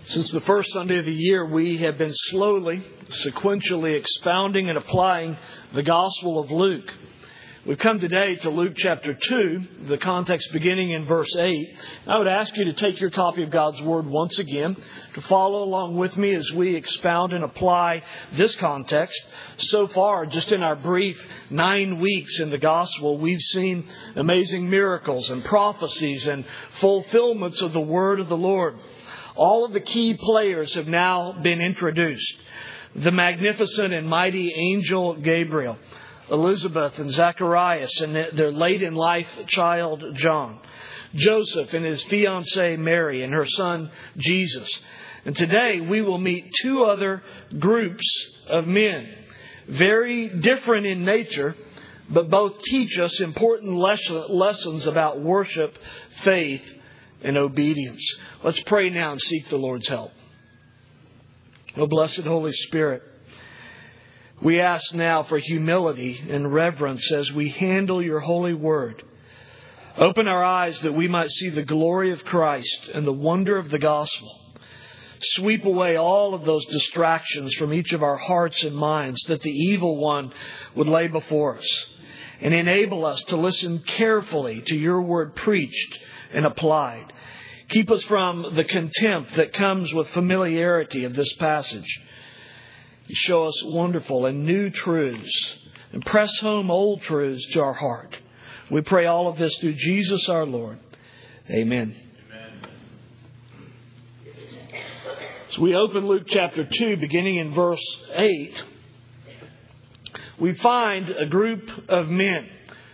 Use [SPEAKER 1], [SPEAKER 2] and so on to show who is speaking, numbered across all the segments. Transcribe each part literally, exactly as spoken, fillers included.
[SPEAKER 1] Since the first Sunday of the year, we have been slowly, sequentially expounding and applying the Gospel of Luke. We've come today to Luke chapter two, the context beginning in verse eight. I would ask you to take your copy of God's Word once again, to follow along with me as we expound and apply this context. So far, just in our brief nine weeks in the Gospel, we've seen amazing miracles and prophecies and fulfillments of the Word of the Lord. All of the key players have now been introduced. The magnificent and mighty angel Gabriel, Elizabeth and Zacharias and their late-in-life child John, Joseph and his fiancée Mary and her son Jesus. And today we will meet two other groups of men, very different in nature, but both teach us important lessons about worship, faith, and obedience. Let's pray now and seek the Lord's help. Oh, blessed Holy Spirit, we ask now for humility and reverence as we handle your holy word. Open our eyes that we might see the glory of Christ and the wonder of the gospel. Sweep away all of those distractions from each of our hearts and minds that the evil one would lay before us. And enable us to listen carefully to your word preached and applied. Keep us from the contempt that comes with familiarity of this passage. Show us wonderful and new truths and press home old truths to our heart. We pray all of this through Jesus our Lord. Amen. Amen. So we open Luke chapter two, beginning in verse eight. We find a group of men,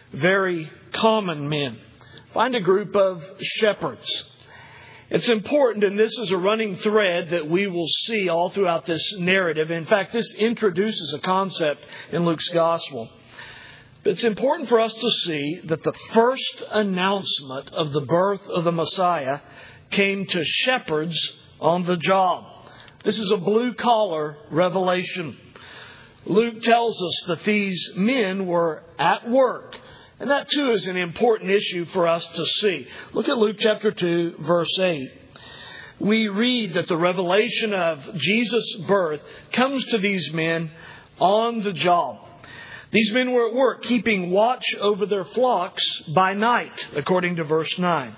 [SPEAKER 1] very common men. Find a group of shepherds. It's important, and this is a running thread that we will see all throughout this narrative. In fact, this introduces a concept in Luke's Gospel. It's important for us to see that the first announcement of the birth of the Messiah came to shepherds on the job. This is a blue-collar revelation. Luke tells us that these men were at work. And that too is an important issue for us to see. Look at Luke chapter two, verse eight. We read that the revelation of Jesus' birth comes to these men on the job. These men were at work, keeping watch over their flocks by night, according to verse nine.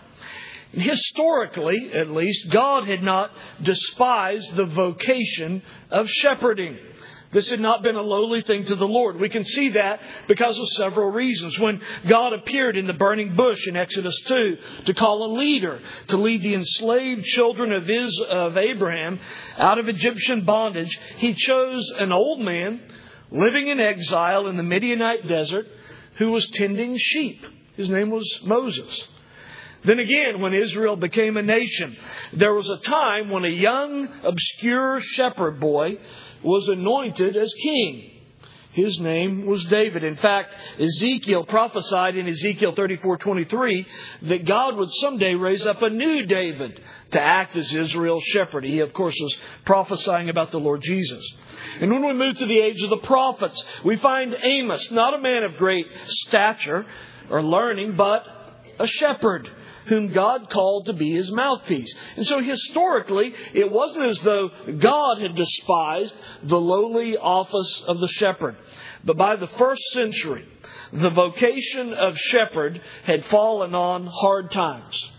[SPEAKER 1] Historically, at least, God had not despised the vocation of shepherding. This had not been a lowly thing to the Lord. We can see that because of several reasons. When God appeared in the burning bush in Exodus two to call a leader to lead the enslaved children of, Is, of Abraham out of Egyptian bondage, He chose an old man living in exile in the Midianite desert who was tending sheep. His name was Moses. Then again, when Israel became a nation, there was a time when a young, obscure shepherd boy was anointed as king. His name was David. In fact, Ezekiel prophesied in Ezekiel thirty-four twenty-three that God would someday raise up a new David to act as Israel's shepherd. He, of course, was prophesying about the Lord Jesus. And when we move to the age of the prophets, we find Amos, not a man of great stature or learning, but a shepherd whom God called to be His mouthpiece. And so historically, it wasn't as though God had despised the lowly office of the shepherd. But by the first century, the vocation of shepherd had fallen on hard times.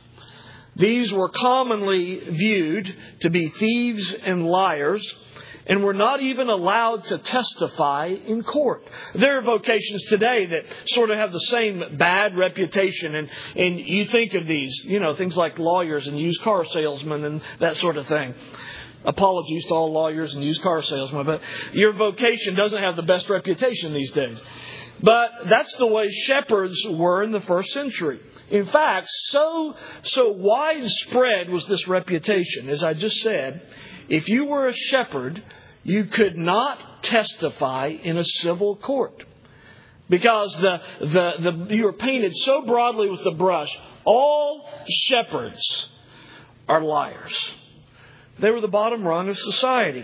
[SPEAKER 1] These were commonly viewed to be thieves and liars, and were not even allowed to testify in court. There are vocations today that sort of have the same bad reputation. And, and you think of these, you know, things like lawyers and used car salesmen and that sort of thing. Apologies to all lawyers and used car salesmen, but your vocation doesn't have the best reputation these days. But that's the way shepherds were in the first century. In fact, so, so widespread was this reputation, as I just said, if you were a shepherd, you could not testify in a civil court. Because the, the, the, you were painted so broadly with the brush, all shepherds are liars. They were the bottom rung of society.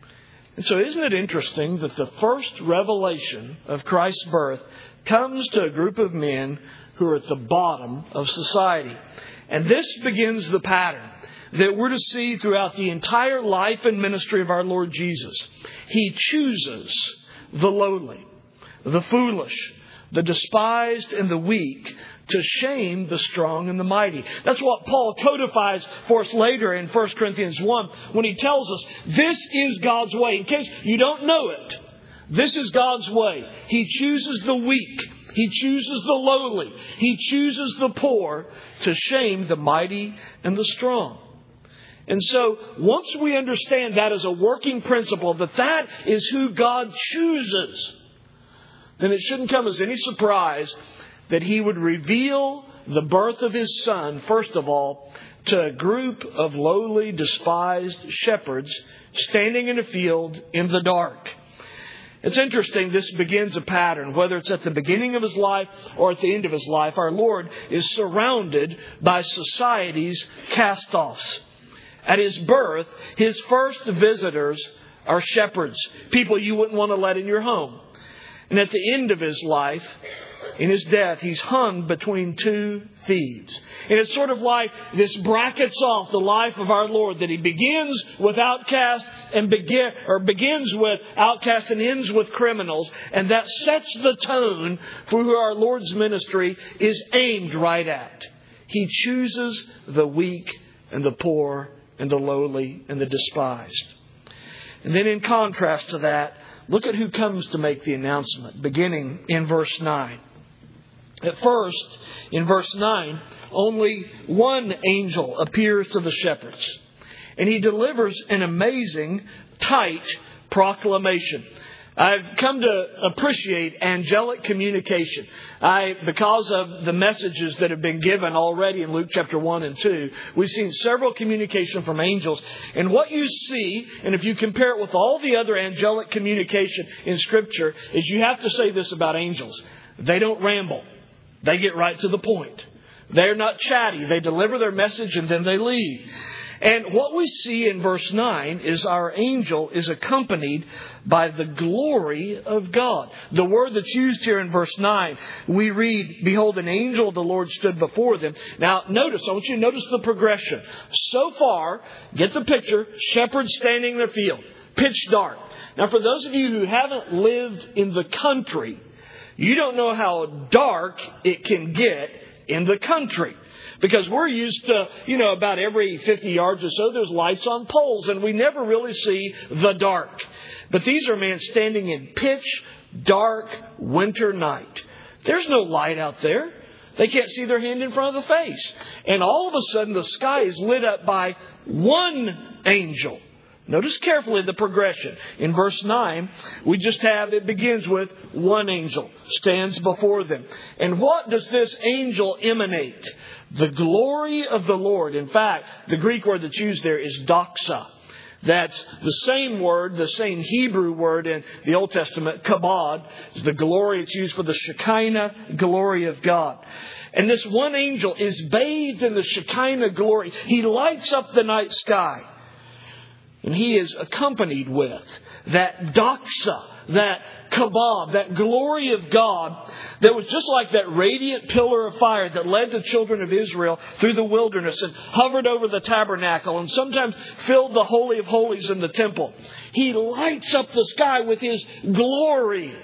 [SPEAKER 1] And so isn't it interesting that the first revelation of Christ's birth comes to a group of men who are at the bottom of society. And this begins the pattern. that we're to see throughout the entire life and ministry of our Lord Jesus. He chooses the lowly, the foolish, the despised, and the weak to shame the strong and the mighty. That's what Paul codifies for us later in First Corinthians one when he tells us this is God's way. In case you don't know it, this is God's way. He chooses the weak. He chooses the lowly. He chooses the poor to shame the mighty and the strong. And so once we understand that as a working principle, that that is who God chooses, then it shouldn't come as any surprise that He would reveal the birth of His Son, first of all, to a group of lowly, despised shepherds standing in a field in the dark. It's interesting, this begins a pattern. Whether it's at the beginning of His life or at the end of His life, our Lord is surrounded by society's cast-offs. At His birth, His first visitors are shepherds, people you wouldn't want to let in your home. And at the end of His life, in His death, He's hung between two thieves. And it's sort of like this brackets off the life of our Lord, that He begins with outcasts and begin or begins with outcasts and ends with criminals. And that sets the tone for who our Lord's ministry is aimed right at. He chooses the weak and the poor and the lowly and the despised. And then in contrast to that, look at who comes to make the announcement, beginning in verse nine. At first, in verse nine, only one angel appears to the shepherds. And he delivers an amazing, tight proclamation. I've come to appreciate angelic communication. I, because of the messages that have been given already in Luke chapter one and two, we've seen several communication from angels. And what you see, and if you compare it with all the other angelic communication in Scripture, is you have to say this about angels. They don't ramble. They get right to the point. They're not chatty. They deliver their message and then they leave. And what we see in verse nine is our angel is accompanied by the glory of God. The word that's used here in verse nine, we read, "Behold, an angel of the Lord stood before them." Now, notice, I want you to notice the progression. So far, get the picture, shepherds standing in their field, pitch dark. Now, for those of you who haven't lived in the country, you don't know how dark it can get in the country. Because we're used to, you know, about every fifty yards or so, there's lights on poles, and we never really see the dark. But these are men standing in pitch dark winter night. There's no light out there. They can't see their hand in front of the face. And all of a sudden, the sky is lit up by one angel. Notice carefully the progression. In verse nine, we just have, it begins with one angel stands before them. And what does this angel emanate? The glory of the Lord. In fact, the Greek word that's used there is doxa. That's the same word, the same Hebrew word in the Old Testament, kabod. It's the glory, it's used for the Shekinah glory of God. And this one angel is bathed in the Shekinah glory. He lights up the night sky. And he is accompanied with that doxa, that kabod, that glory of God that was just like that radiant pillar of fire that led the children of Israel through the wilderness and hovered over the tabernacle and sometimes filled the Holy of Holies in the temple. He lights up the sky with His glory.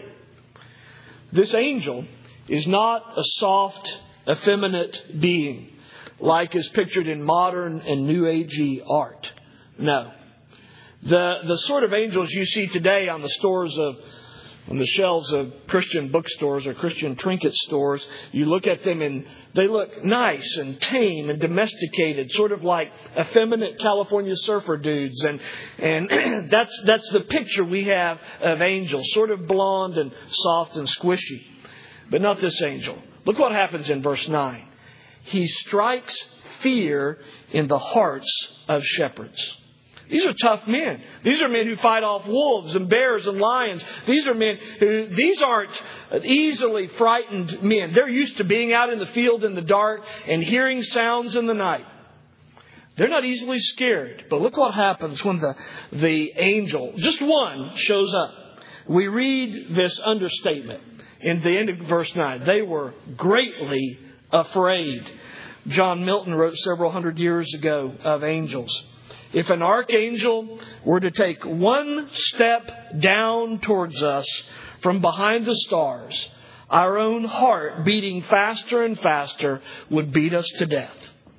[SPEAKER 1] This angel is not a soft, effeminate being like is pictured in modern and New Agey art. No. The the sort of angels you see today on the stores of, on the shelves of Christian bookstores or Christian trinket stores, you look at them and they look nice and tame and domesticated, sort of like effeminate California surfer dudes. And and that's that's the picture we have of angels, sort of blonde and soft and squishy. But not this angel. Look what happens in verse nine. He strikes fear in the hearts of shepherds. These are tough men. These are men who fight off wolves and bears and lions. These are men who, these aren't easily frightened men. They're used to being out in the field in the dark and hearing sounds in the night. They're not easily scared. But look what happens when the, the angel, just one, shows up. We read this understatement in the end of verse nine. They were greatly afraid. John Milton wrote several hundred years ago of angels. If an archangel were to take one step down towards us from behind the stars, our own heart beating faster and faster would beat us to death.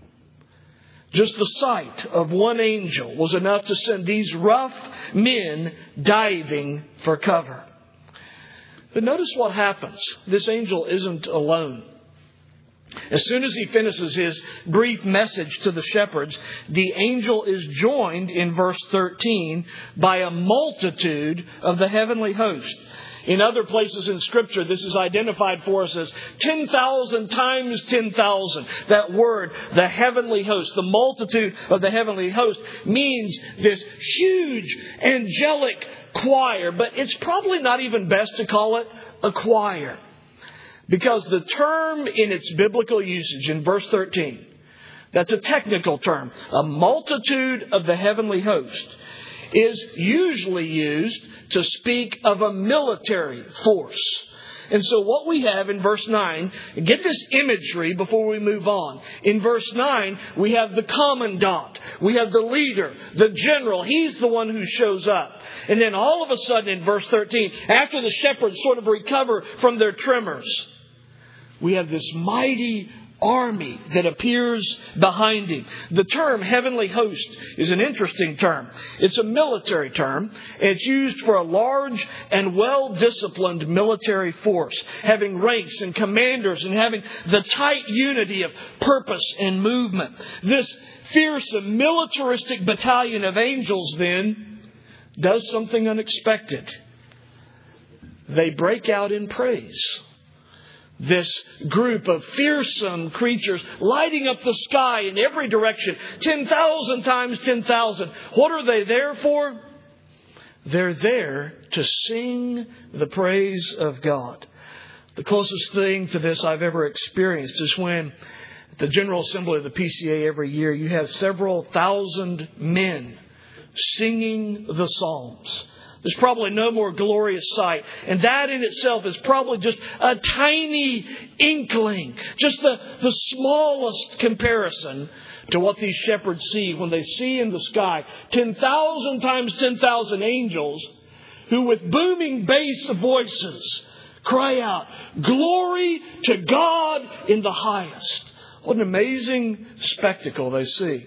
[SPEAKER 1] Just the sight of one angel was enough to send these rough men diving for cover. But notice what happens. This angel isn't alone. As soon as he finishes his brief message to the shepherds, the angel is joined in verse thirteen by a multitude of the heavenly host. In other places in Scripture, this is identified for us as ten thousand times ten thousand. That word, the heavenly host, the multitude of the heavenly host, means this huge angelic choir. But it's probably not even best to call it a choir. Because the term in its biblical usage in verse thirteen, that's a technical term, a multitude of the heavenly host, is usually used to speak of a military force. And so what we have in verse nine, get this imagery before we move on. In verse nine, we have the commandant. We have the leader, the general. He's the one who shows up. And then all of a sudden in verse thirteen, after the shepherds sort of recover from their tremors, we have this mighty army that appears behind him. The term heavenly host is an interesting term. It's a military term. It's used for a large and well-disciplined military force, having ranks and commanders and having the tight unity of purpose and movement. This fearsome militaristic battalion of angels then does something unexpected. They break out in praise. This group of fearsome creatures lighting up the sky in every direction, ten thousand times ten thousand. What are they there for? They're there to sing the praise of God. The closest thing to this I've ever experienced is when at the General Assembly of the P C A every year you have several thousand men singing the Psalms. There's probably no more glorious sight. And that in itself is probably just a tiny inkling. Just the, the smallest comparison to what these shepherds see when they see in the sky ten thousand times ten thousand angels who with booming bass voices cry out, "Glory to God in the highest." What an amazing spectacle they see.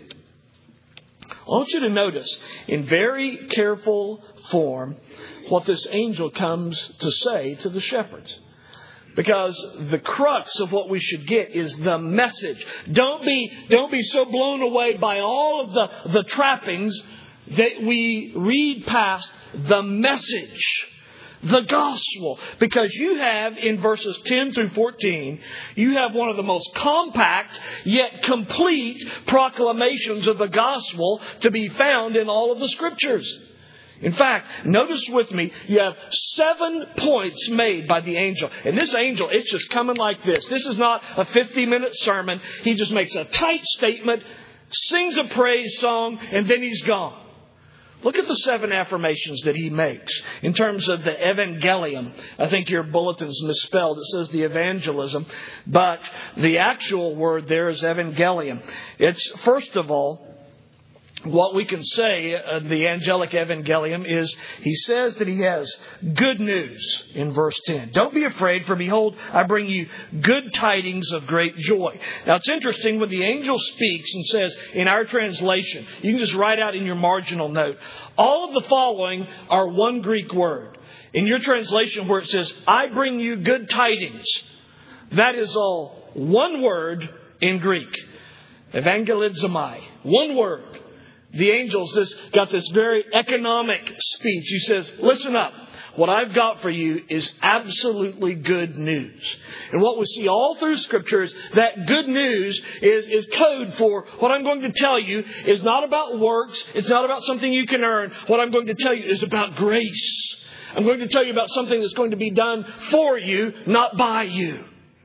[SPEAKER 1] I want you to notice in very careful form what this angel comes to say to the shepherds. Because the crux of what we should get is the message. Don't be, don't be so blown away by all of the, the trappings that we read past the message. The gospel. Because you have in verses ten through fourteen, you have one of the most compact yet complete proclamations of the gospel to be found in all of the Scriptures. In fact, notice with me, you have seven points made by the angel. And this angel, it's just coming like this. This is not a fifty-minute sermon. He just makes a tight statement, sings a praise song, and then he's gone. Look at the seven affirmations that he makes in terms of the evangelium. I think your bulletin's misspelled. It says the evangelism, but the actual word there is evangelium. It's, first of all, what we can say, uh, the angelic evangelium, is he says that he has good news in verse ten. Don't be afraid, for behold, I bring you good tidings of great joy. Now it's interesting when the angel speaks and says, in our translation, you can just write out in your marginal note, all of the following are one Greek word. In your translation where it says, I bring you good tidings, that is all one word in Greek. Evangelizomai. One word. The angel's this, got this very economic speech. He says, listen up. What I've got for you is absolutely good news. And what we see all through Scripture is that good news is, is code for what I'm going to tell you is not about works. It's not about something you can earn. What I'm going to tell you is about grace. I'm going to tell you about something that's going to be done for you, not by you.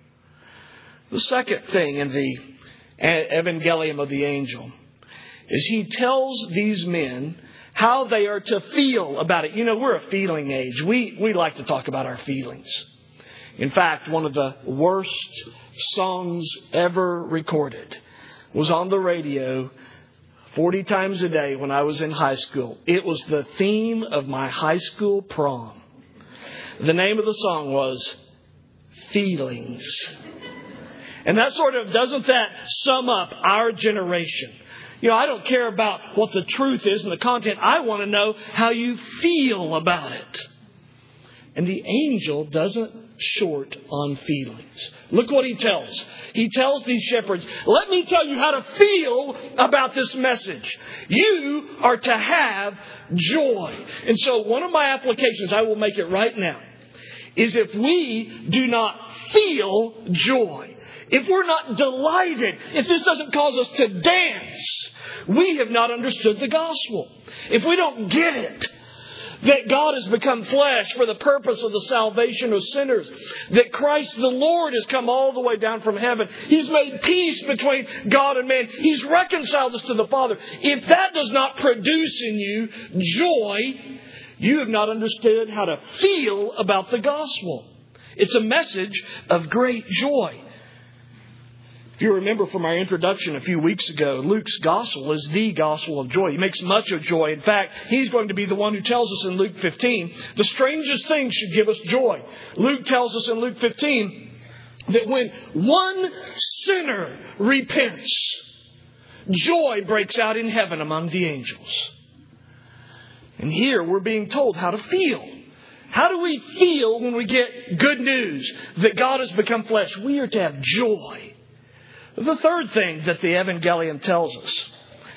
[SPEAKER 1] The second thing in the evangelium of the angel is he tells these men how they are to feel about it. You know, we're a feeling age. We we like to talk about our feelings. In fact, one of the worst songs ever recorded was on the radio forty times a day when I was in high school. It was the theme of my high school prom. The name of the song was Feelings. And that sort of, doesn't that sum up our generation? You know, I don't care about what the truth is and the content. I want to know how you feel about it. And the angel doesn't short on feelings. Look what he tells. He tells these shepherds, let me tell you how to feel about this message. You are to have joy. And so one of my applications, I will make it right now, is if we do not feel joy, if we're not delighted, if this doesn't cause us to dance, we have not understood the gospel. If we don't get it, that God has become flesh for the purpose of the salvation of sinners, that Christ the Lord has come all the way down from heaven. He's made peace between God and man. He's reconciled us to the Father. If that does not produce in you joy, you have not understood how to feel about the gospel. It's a message of great joy. If you remember from our introduction a few weeks ago, Luke's gospel is the gospel of joy. He makes much of joy. In fact, he's going to be the one who tells us in Luke fifteen, the strangest things should give us joy. Luke tells us in Luke fifteen that when one sinner repents, joy breaks out in heaven among the angels. And here we're being told how to feel. How do we feel when we get good news that God has become flesh? We are to have joy. The third thing that the Evangelium tells us,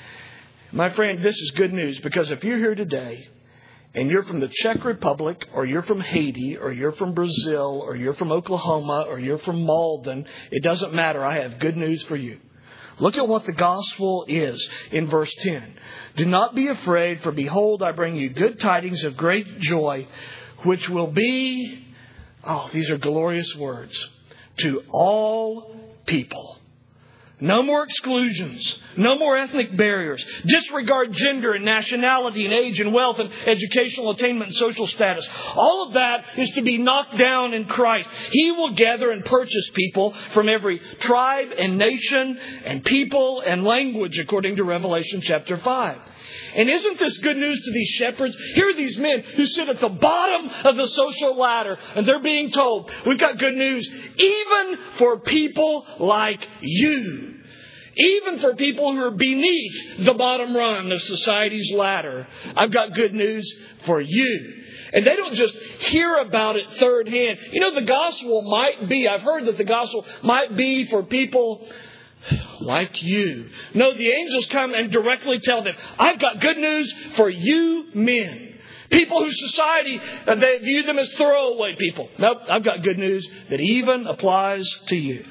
[SPEAKER 1] my friend, this is good news, because if you're here today and you're from the Czech Republic, or you're from Haiti, or you're from Brazil, or you're from Oklahoma, or you're from Malden, it doesn't matter. I have good news for you. Look at what the gospel is in verse ten. Do not be afraid, for behold, I bring you good tidings of great joy, which will be, oh, these are glorious words, to all people. No more exclusions. No more ethnic barriers. Disregard gender and nationality and age and wealth and educational attainment and social status. All of that is to be knocked down in Christ. He will gather and purchase people from every tribe and nation and people and language, according to Revelation chapter five. And isn't this good news to these shepherds? Here are these men who sit at the bottom of the social ladder, and they're being told, we've got good news even for people like you. Even for people who are beneath the bottom rung of society's ladder. I've got good news for you. And they don't just hear about it third hand. You know, the gospel might be, I've heard that the gospel might be for people like you. No, the angels come and directly tell them, I've got good news for you men. People whose society, they view them as throwaway people. Nope, I've got good news that even applies to you.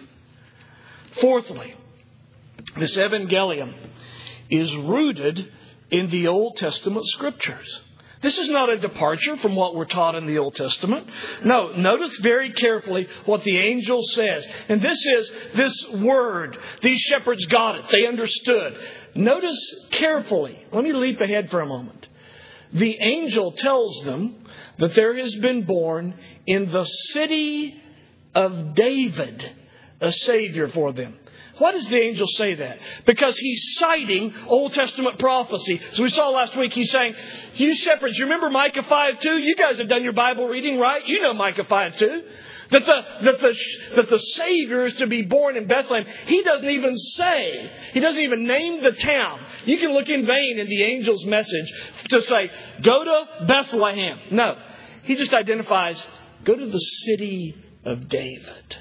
[SPEAKER 1] Fourthly, this Evangelium is rooted in the Old Testament Scriptures. This is not a departure from what we're taught in the Old Testament. No, notice very carefully what the angel says. And this is this word. These shepherds got it. They understood. Notice carefully. Let me leap ahead for a moment. The angel tells them that there has been born in the city of David a Savior for them. Why does the angel say that? Because he's citing Old Testament prophecy. So we saw last week, he's saying, you shepherds, you remember Micah five two? You guys have done your Bible reading, right? You know Micah five two. That the, that the, that the Savior is to be born in Bethlehem. He doesn't even say, he doesn't even name the town. You can look in vain in the angel's message to say, go to Bethlehem. No, he just identifies, go to the city of David.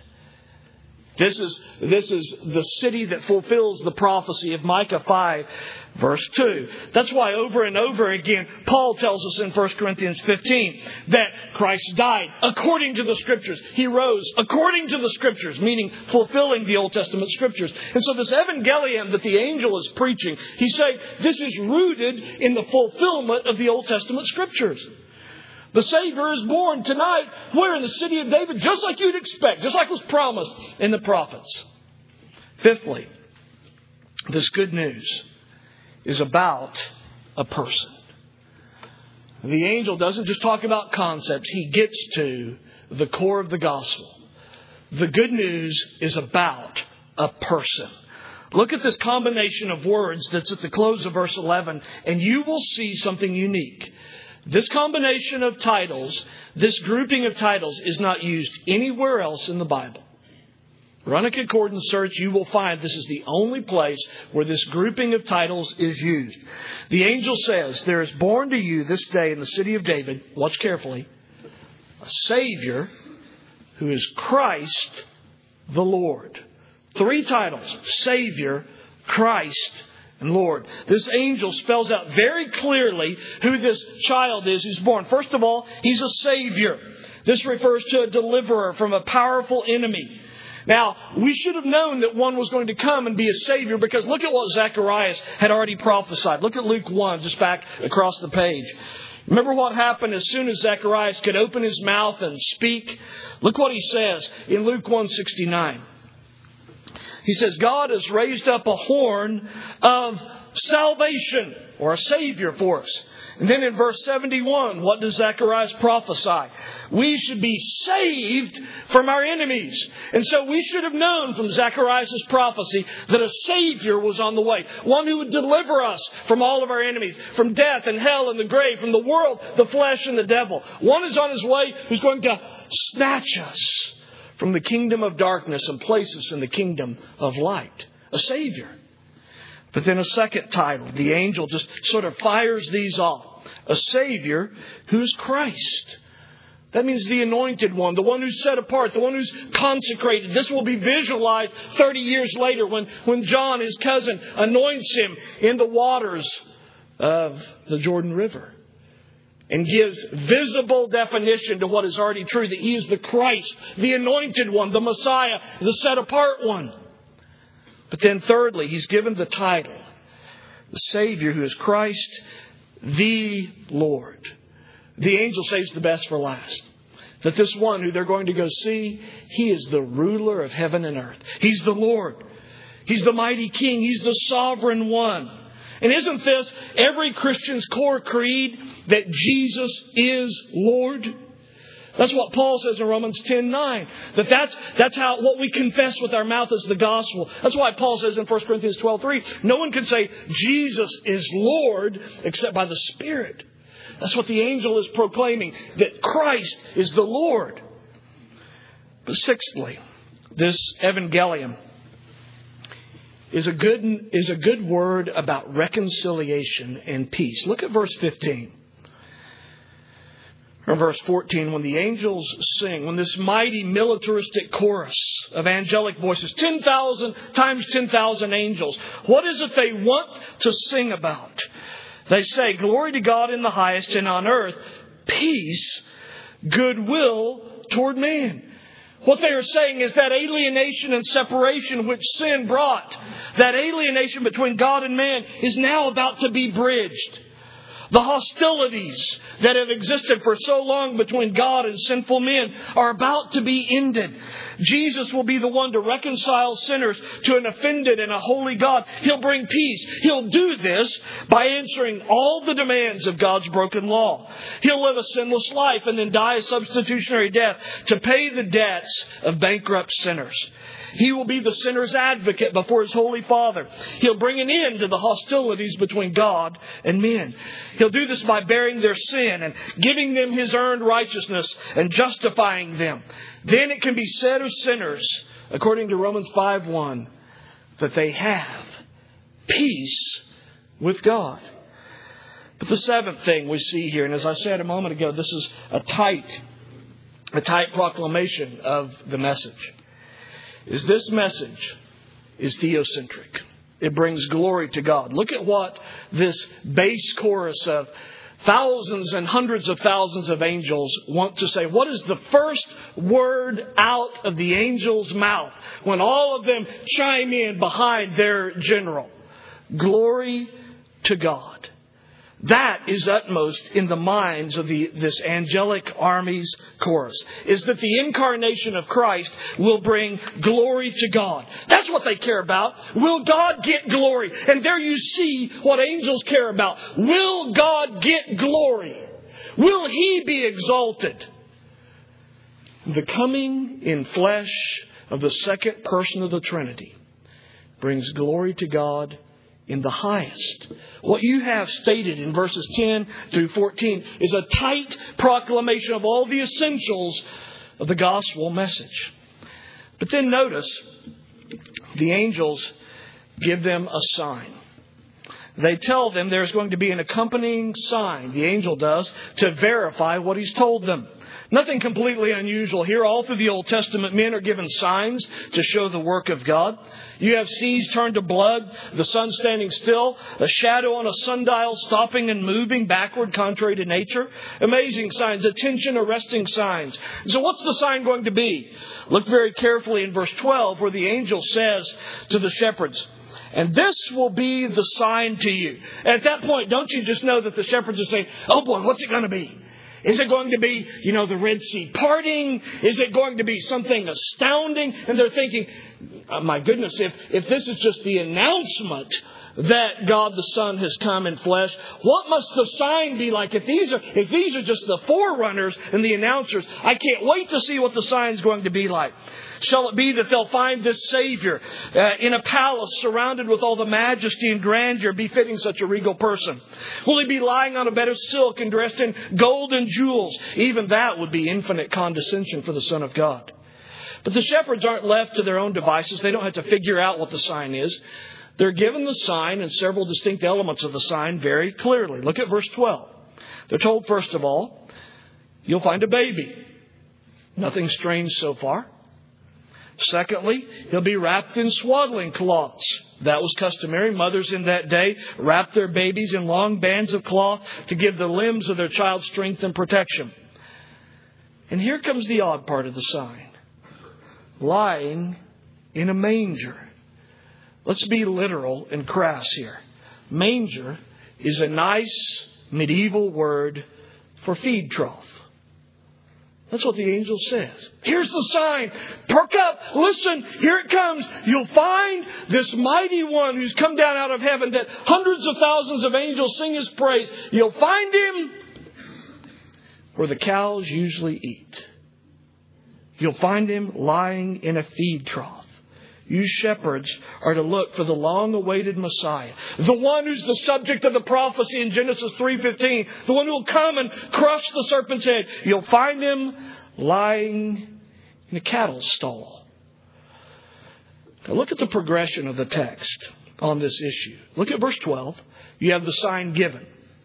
[SPEAKER 1] This is, this is the city that fulfills the prophecy of Micah five, verse two. That's why over and over again, Paul tells us in First Corinthians fifteen that Christ died according to the Scriptures. He rose according to the Scriptures, meaning fulfilling the Old Testament Scriptures. And so this Evangelium that the angel is preaching, he's saying this is rooted in the fulfillment of the Old Testament Scriptures. The Savior is born tonight. Where? In the city of David, just like you'd expect, just like was promised in the prophets. Fifthly, this good news is about a person. The angel doesn't just talk about concepts. He gets to the core of the gospel. The good news is about a person. Look at this combination of words that's at the close of verse eleven, and you will see something unique. This combination of titles, this grouping of titles, is not used anywhere else in the Bible. Run a concordance search, you will find this is the only place where this grouping of titles is used. The angel says, there is born to you this day in the city of David, watch carefully, a Savior who is Christ the Lord. Three titles, Savior, Christ, and Lord. This angel spells out very clearly who this child is who's born. First of all, he's a Savior. This refers to a deliverer from a powerful enemy. Now, we should have known that one was going to come and be a Savior, because look at what Zacharias had already prophesied. Look at Luke one, just back across the page. Remember what happened as soon as Zacharias could open his mouth and speak? Look what he says in Luke one sixty-nine. He says, God has raised up a horn of salvation, or a Savior for us. And then in verse seventy-one, what does Zacharias prophesy? We should be saved from our enemies. And so we should have known from Zacharias' prophecy that a Savior was on the way. One who would deliver us from all of our enemies, from death and hell and the grave, from the world, the flesh and the devil. One is on his way who's going to snatch us from the kingdom of darkness and place us in the kingdom of light. A Savior. But then a second title. The angel just sort of fires these off. A Savior who's Christ. That means the anointed one, the one who's set apart, the one who's consecrated. This will be visualized thirty years later when, when John, his cousin, anoints him in the waters of the Jordan River. And gives visible definition to what is already true, that he is the Christ, the anointed one, the Messiah, the set apart one. But then thirdly, he's given the title, the Savior who is Christ, the Lord. The angel saves the best for last. That this one who they're going to go see, he is the ruler of heaven and earth. He's the Lord. He's the mighty King. He's the sovereign one. And isn't this every Christian's core creed, that Jesus is Lord? That's what Paul says in Romans ten nine. That that's, that's how what we confess with our mouth is the gospel. That's why Paul says in First Corinthians twelve three, no one can say Jesus is Lord except by the Spirit. That's what the angel is proclaiming, that Christ is the Lord. But sixthly, this evangelium is a good, is a good word about reconciliation and peace. Look at verse fifteen. Or verse fourteen, when the angels sing, when this mighty militaristic chorus of angelic voices, ten thousand times ten thousand angels, what is it they want to sing about? They say, glory to God in the highest, and on earth, peace, goodwill toward man. What they are saying is that alienation and separation which sin brought, that alienation between God and man, is now about to be bridged. The hostilities that have existed for so long between God and sinful men are about to be ended. Jesus will be the one to reconcile sinners to an offended and a holy God. He'll bring peace. He'll do this by answering all the demands of God's broken law. He'll live a sinless life and then die a substitutionary death to pay the debts of bankrupt sinners. He will be the sinner's advocate before His Holy Father. He'll bring an end to the hostilities between God and men. He'll do this by bearing their sin and giving them His earned righteousness and justifying them. Then it can be said of sinners, according to Romans five one, that they have peace with God. But the seventh thing we see here, and as I said a moment ago, this is a tight, a tight proclamation of the message, is this message is theocentric. It brings glory to God. Look at what this bass chorus of thousands and hundreds of thousands of angels want to say. What is the first word out of the angel's mouth when all of them chime in behind their general? Glory to God. That is utmost in the minds of the, this angelic army's chorus, is that the incarnation of Christ will bring glory to God. That's what they care about. Will God get glory? And there you see what angels care about. Will God get glory? Will He be exalted? The coming in flesh of the second person of the Trinity brings glory to God in the highest. What you have stated in verses ten through fourteen is a tight proclamation of all the essentials of the gospel message. But then notice, the angels give them a sign. They tell them there's going to be an accompanying sign, the angel does, to verify what he's told them. Nothing completely unusual here. All through the Old Testament, men are given signs to show the work of God. You have seas turned to blood, the sun standing still, a shadow on a sundial stopping and moving backward contrary to nature. Amazing signs, attention arresting signs. So what's the sign going to be? Look very carefully in verse twelve where the angel says to the shepherds, "And this will be the sign to you." And at that point, don't you just know that the shepherds are saying, "Oh boy, what's it going to be? Is it going to be, you know, the Red Sea parting? Is it going to be something astounding?" And they're thinking, oh, my goodness, if, if this is just the announcement that God the Son has come in flesh, what must the sign be like? If these are, if these are just the forerunners and the announcers, I can't wait to see what the sign's going to be like. Shall it be that they'll find this Savior uh, in a palace surrounded with all the majesty and grandeur befitting such a regal person? Will he be lying on a bed of silk and dressed in gold and jewels? Even that would be infinite condescension for the Son of God. But the shepherds aren't left to their own devices. They don't have to figure out what the sign is. They're given the sign and several distinct elements of the sign very clearly. Look at verse twelve. They're told, first of all, you'll find a baby. Nothing strange so far. Secondly, he'll be wrapped in swaddling cloths. That was customary. Mothers in that day wrapped their babies in long bands of cloth to give the limbs of their child strength and protection. And here comes the odd part of the sign. Lying in a manger. Let's be literal and crass here. Manger is a nice medieval word for feed trough. That's what the angel says. Here's the sign. Perk up. Listen. Here it comes. You'll find this mighty one who's come down out of heaven that hundreds of thousands of angels sing his praise. You'll find him where the cows usually eat. You'll find him lying in a feed trough. You shepherds are to look for the long-awaited Messiah. The one who's the subject of the prophecy in Genesis three fifteen. The one who will come and crush the serpent's head. You'll find him lying in a cattle stall. Now look at the progression of the text on this issue. Look at verse twelve. You have the sign given.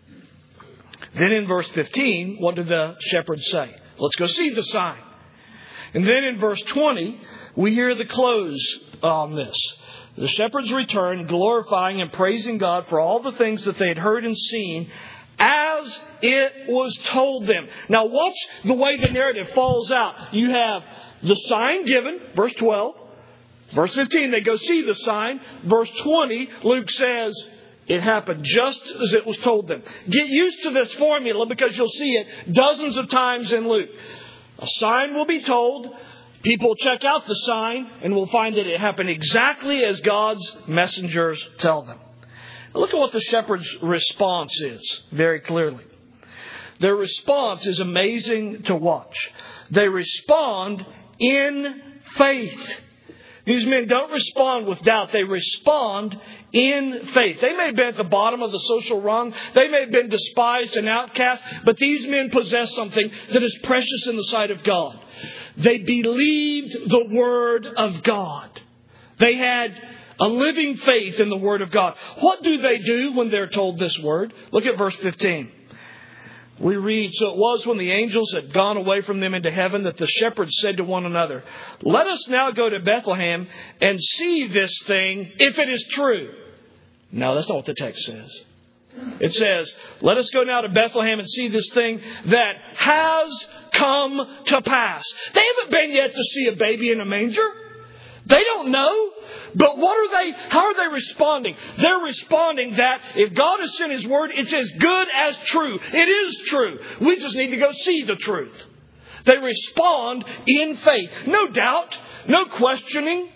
[SPEAKER 1] Then in verse fifteen, what did the shepherds say? Let's go see the sign. And then in verse twenty, we hear the close on this. The shepherds return, glorifying and praising God for all the things that they had heard and seen as it was told them. Now watch the way the narrative falls out. You have the sign given, verse twelve. Verse fifteen, they go see the sign. Verse twenty, Luke says, it happened just as it was told them. Get used to this formula because you'll see it dozens of times in Luke. A sign will be told. People check out the sign and will find that it happened exactly as God's messengers tell them. Now look at what the shepherd's response is very clearly. Their response is amazing to watch. They respond in faith. These men don't respond with doubt. They respond in faith. They may have been at the bottom of the social rung. They may have been despised and outcast. But these men possess something that is precious in the sight of God. They believed the Word of God. They had a living faith in the Word of God. What do they do when they're told this word? Look at verse fifteen. We read, so it was when the angels had gone away from them into heaven that the shepherds said to one another, let us now go to Bethlehem and see this thing, if it is true. No, that's not what the text says. It says, let us go now to Bethlehem and see this thing that has come to pass. They haven't been yet to see a baby in a manger. They don't know. But what are they, how are they responding? They're responding that if God has sent His Word, it's as good as true. It is true. We just need to go see the truth. They respond in faith. No doubt. No questioning.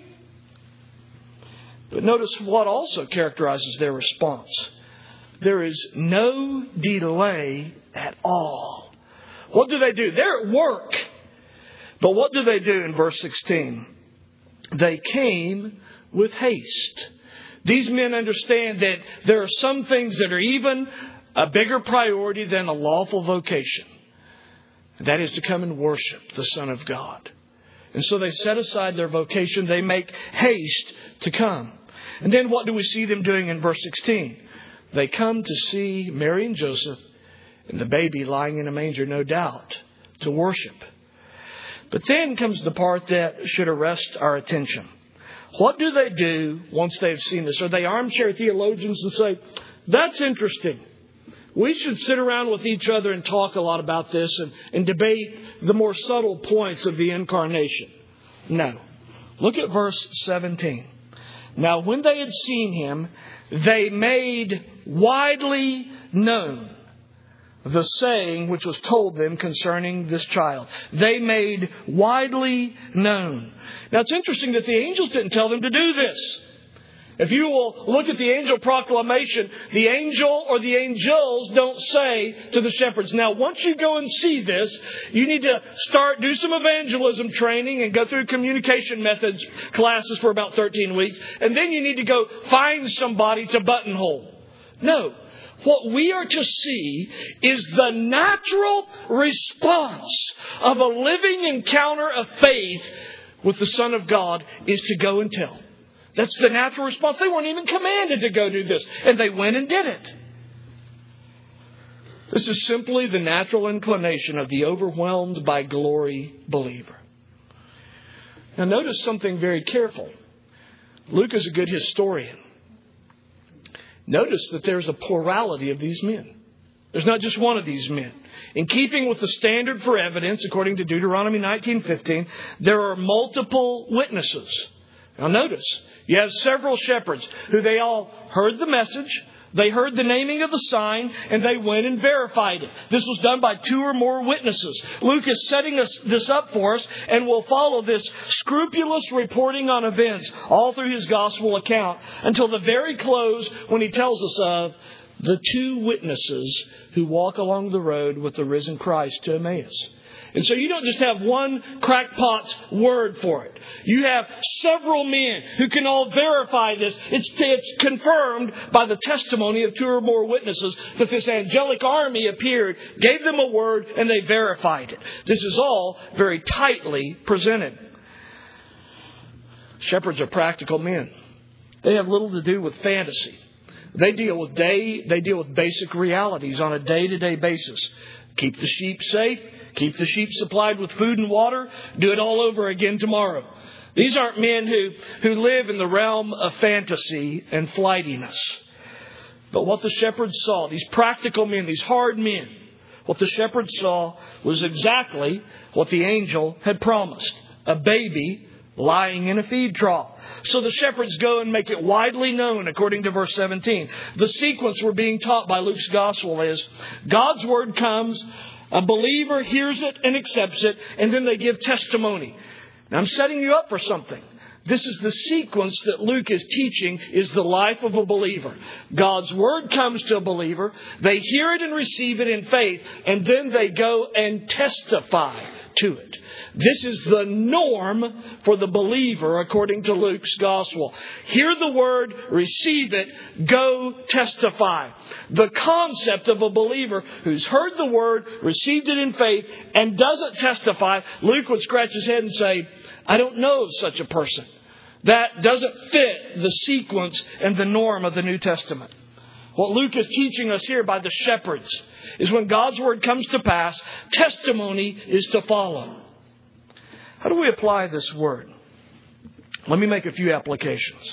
[SPEAKER 1] But notice what also characterizes their response. There is no delay at all. What do they do? They're at work. But what do they do in verse sixteen? They came with haste. These men understand that there are some things that are even a bigger priority than a lawful vocation. That is to come and worship the Son of God. And so they set aside their vocation. They make haste to come. And then what do we see them doing in verse sixteen? They come to see Mary and Joseph and the baby lying in a manger, no doubt, to worship. But then comes the part that should arrest our attention. What do they do once they've seen this? Are they armchair theologians and say, that's interesting. We should sit around with each other and talk a lot about this and, and debate the more subtle points of the incarnation? No. Look at verse seventeen. Now, when they had seen him, they made widely known the saying which was told them concerning this child. They made widely known. Now, it's interesting that the angels didn't tell them to do this. If you will look at the angel proclamation, the angel or the angels don't say to the shepherds, now once you go and see this, you need to start, do some evangelism training and go through communication methods classes for about thirteen weeks. And then you need to go find somebody to buttonhole. No. What we are to see is the natural response of a living encounter of faith with the Son of God is to go and tell. That's the natural response. They weren't even commanded to go do this. And they went and did it. This is simply the natural inclination of the overwhelmed by glory believer. Now notice something very careful. Luke is a good historian. Notice that there's a plurality of these men. There's not just one of these men. In keeping with the standard for evidence, according to Deuteronomy nineteen fifteen, there are multiple witnesses. Now notice, you have several shepherds who they all heard the message, they heard the naming of the sign, and they went and verified it. This was done by two or more witnesses. Luke is setting us this up for us, and we'll follow this scrupulous reporting on events all through his gospel account until the very close when he tells us of the two witnesses who walk along the road with the risen Christ to Emmaus. And so you don't just have one crackpot's word for it. You have several men who can all verify this. It's, it's confirmed by the testimony of two or more witnesses that this angelic army appeared, gave them a word, and they verified it. This is all very tightly presented. Shepherds are practical men. They have little to do with fantasy. They deal with day, they deal with basic realities on a day-to-day basis. Keep the sheep safe. Keep the sheep supplied with food and water. Do it all over again tomorrow. These aren't men who, who live in the realm of fantasy and flightiness. But what the shepherds saw, these practical men, these hard men, what the shepherds saw was exactly what the angel had promised. A baby lying in a feed trough. So the shepherds go and make it widely known according to verse seventeen. The sequence we're being taught by Luke's gospel is God's word comes, a believer hears it and accepts it, and then they give testimony. Now I'm setting you up for something. This is the sequence that Luke is teaching is the life of a believer. God's word comes to a believer. They hear it and receive it in faith, and then they go and testify to it. This is the norm for the believer according to Luke's gospel. Hear the word, receive it, go testify. The concept of a believer who's heard the word, received it in faith, and doesn't testify, Luke would scratch his head and say, I don't know of such a person. That doesn't fit the sequence and the norm of the New Testament. What Luke is teaching us here by the shepherds is when God's word comes to pass, testimony is to follow. How do we apply this word? Let me make a few applications.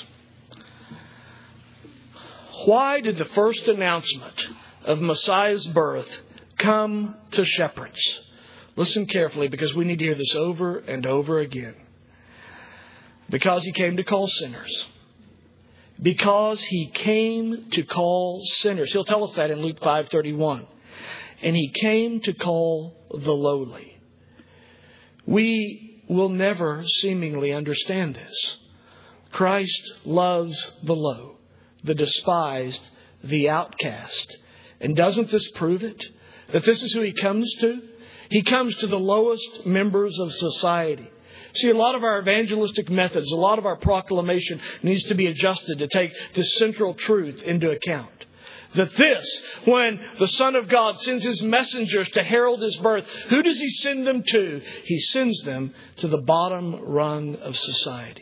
[SPEAKER 1] Why did the first announcement of Messiah's birth come to shepherds? Listen carefully, because we need to hear this over and over again. Because he came to call sinners. Because he came to call sinners. He'll tell us that in Luke five thirty-one. And he came to call the lowly. We will never seemingly understand this. Christ loves the low, the despised, the outcast. And doesn't this prove it? That this is who he comes to? He comes to the lowest members of society. See, a lot of our evangelistic methods, a lot of our proclamation needs to be adjusted to take this central truth into account. That this, when the Son of God sends His messengers to herald His birth, who does He send them to? He sends them to the bottom rung of society.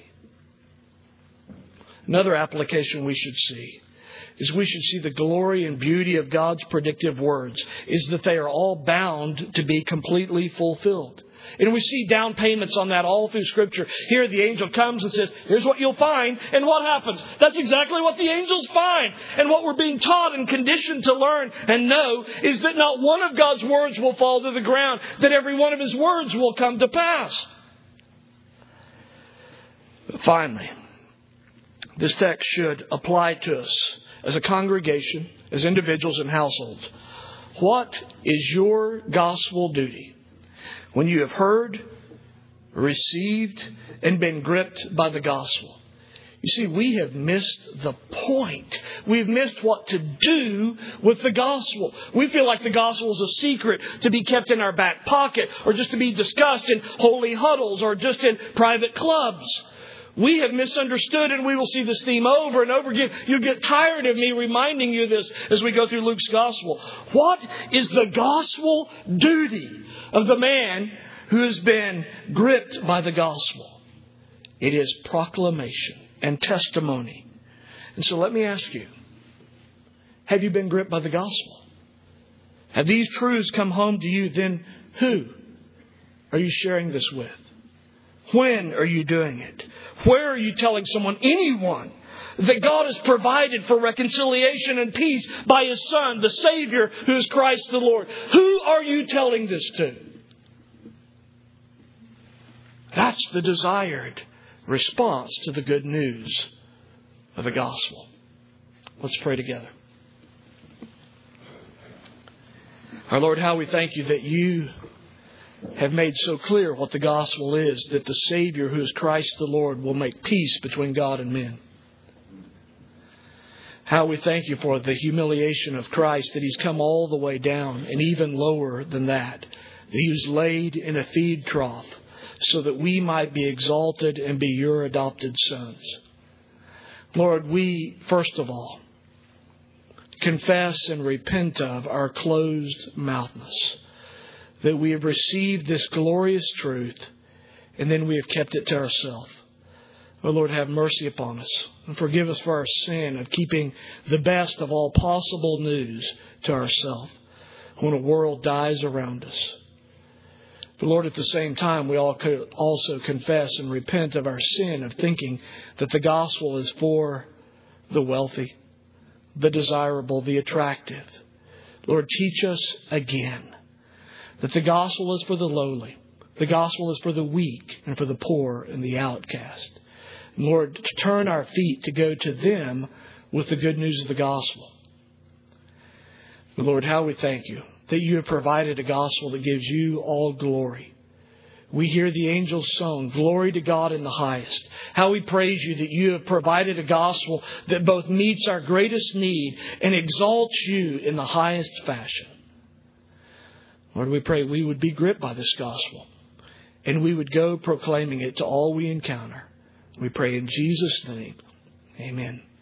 [SPEAKER 1] Another application we should see is we should see the glory and beauty of God's predictive words is that they are all bound to be completely fulfilled. And we see down payments on that all through Scripture. Here the angel comes and says, here's what you'll find. And what happens? That's exactly what the angels find. And what we're being taught and conditioned to learn and know is that not one of God's words will fall to the ground. That every one of His words will come to pass. But finally, this text should apply to us as a congregation, as individuals and households. What is your gospel duty when you have heard, received, and been gripped by the gospel? You see, we have missed the point. We've missed what to do with the gospel. We feel like the gospel is a secret to be kept in our back pocket or just to be discussed in holy huddles or just in private clubs. We have misunderstood, and we will see this theme over and over again. You'll get tired of me reminding you this as we go through Luke's gospel. What is the gospel duty of the man who has been gripped by the gospel? It is proclamation and testimony. And so let me ask you, have you been gripped by the gospel? Have these truths come home to you? Then who are you sharing this with? When are you doing it? Where are you telling someone, anyone, that God has provided for reconciliation and peace by His Son, the Savior, who is Christ the Lord? Who are you telling this to? That's the desired response to the good news of the gospel. Let's pray together. Our Lord, how we thank You that You have made so clear what the gospel is, that the Savior, who is Christ the Lord, will make peace between God and men. How we thank You for the humiliation of Christ, that He's come all the way down and even lower than that. That He was laid in a feed trough so that we might be exalted and be Your adopted sons. Lord, we, first of all, confess and repent of our closed-mouthness. That we have received this glorious truth and then we have kept it to ourselves. Oh Lord, have mercy upon us and forgive us for our sin of keeping the best of all possible news to ourselves when a world dies around us. But Lord, at the same time, we all could also confess and repent of our sin of thinking that the gospel is for the wealthy, the desirable, the attractive. Lord, teach us again that the gospel is for the lowly. The gospel is for the weak and for the poor and the outcast. And Lord, to turn our feet to go to them with the good news of the gospel. But Lord, how we thank You that You have provided a gospel that gives You all glory. We hear the angels song, glory to God in the highest. How we praise You that You have provided a gospel that both meets our greatest need and exalts You in the highest fashion. Lord, we pray we would be gripped by this gospel and we would go proclaiming it to all we encounter. We pray in Jesus' name. Amen.